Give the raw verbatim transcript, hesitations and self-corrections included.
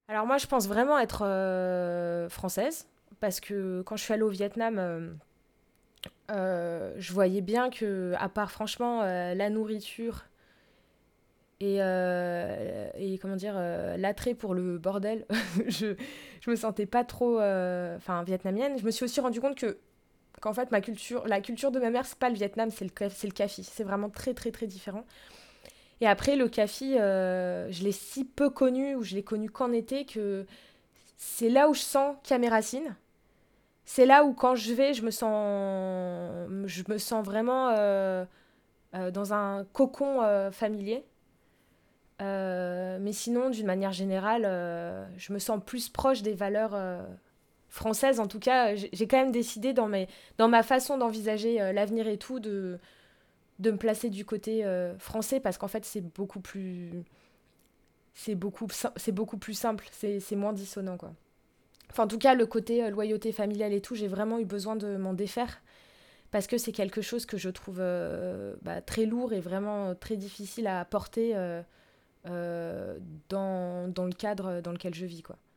Alors moi, je pense vraiment être euh, française, parce que quand je suis allée au Vietnam, euh, euh, je voyais bien que, à part franchement euh, la nourriture et, euh, et comment dire, euh, l'attrait pour le bordel, je, je me sentais pas trop, euh, enfin, vietnamienne. Je me suis aussi rendu compte que qu'en fait ma culture, la culture de ma mère, c'est pas le Vietnam, c'est le ca- c'est le Cafi. C'est vraiment très très très différent. Et après le Cafi, euh, je l'ai si peu connu ou je l'ai connu qu'en été que c'est là où je sens qu'il y a mes racines. C'est là où quand je vais, je me sens, je me sens vraiment euh, euh, dans un cocon euh, familier. Euh, mais sinon, d'une manière générale, euh, je me sens plus proche des valeurs euh, françaises. En tout cas, j'ai j'ai quand même décidé dans, mes, dans ma façon d'envisager euh, l'avenir et tout de, de me placer du côté euh, français parce qu'en fait, c'est beaucoup plus, c'est beaucoup, c'est beaucoup plus simple, c'est c'est moins dissonant, quoi. Enfin, en tout cas, le côté euh, loyauté familiale et tout, j'ai vraiment eu besoin de m'en défaire parce que c'est quelque chose que je trouve euh, bah, très lourd et vraiment euh, très difficile à porter euh, euh, dans, dans le cadre dans lequel je vis, quoi.